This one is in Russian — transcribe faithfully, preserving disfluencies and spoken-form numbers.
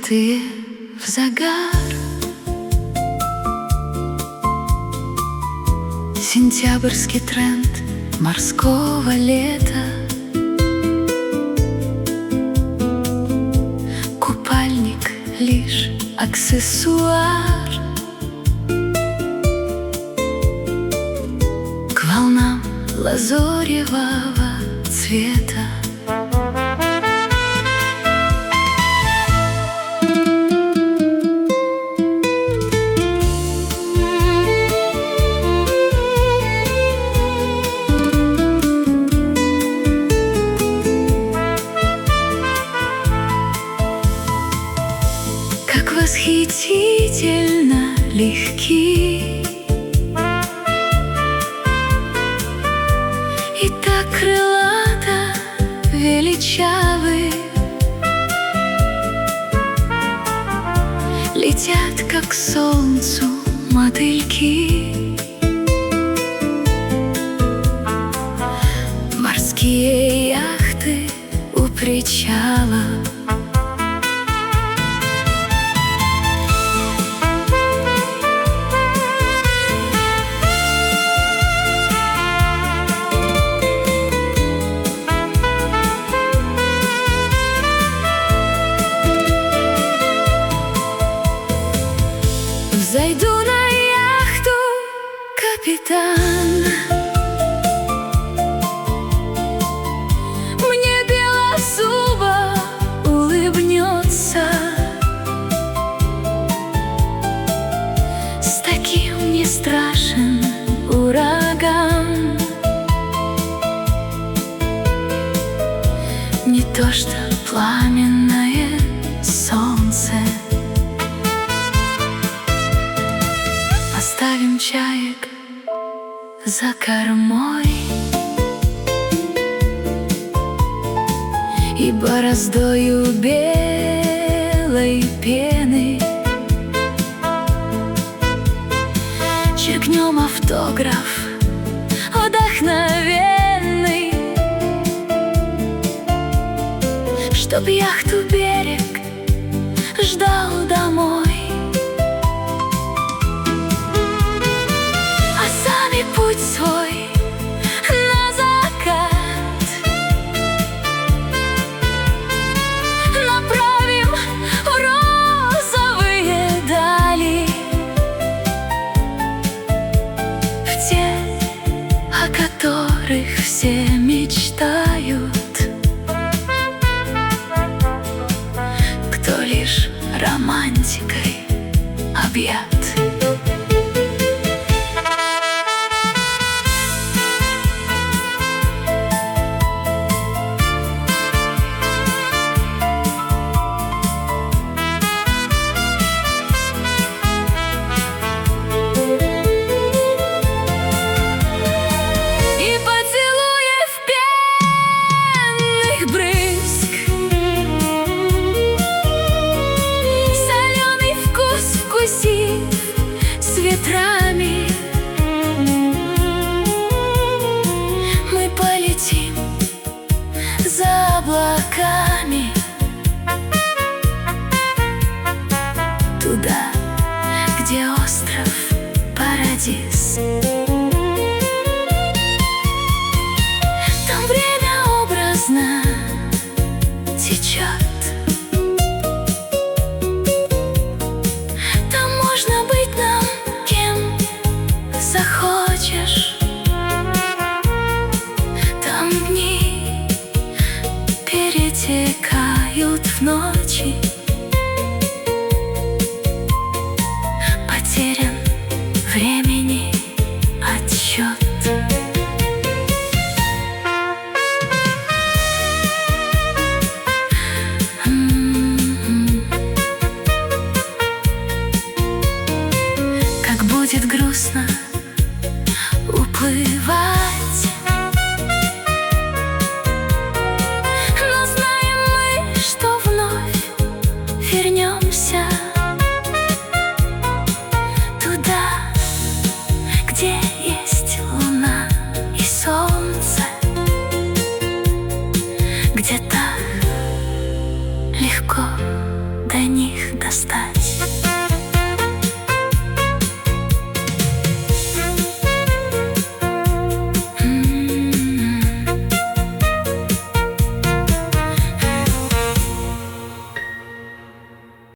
одетые в загар. Сентябрьский тренд морского лета. Купальник — лишь аксессуар к волнам лазоревого цвета. Как восхитительно легки и так крылато величавы, летят, как к солнцу мотыльки. Морские яхты у причала. Зайду на яхту, капитан. Мне белозубо улыбнется. С таким не страшен ураган. Не то что пламенное солнце. Оставим чаек за кормой и бороздою белой пены черкнем автограф вдохновенный, чтоб яхту берег ждал домой. Путь свой на закат направим в розовые дали, в те, о которых все мечтают, кто лишь романтикой объят. С ветрами мы полетим за облаками туда, где остров Парадис. Там время образно течет. Захочешь, там дни перетекают в ночи. Потерян времени отсчет. Как будет грустно уплывать, но знаем мы, что вновь вернемся туда, где есть луна и солнце, где так легко до них стать.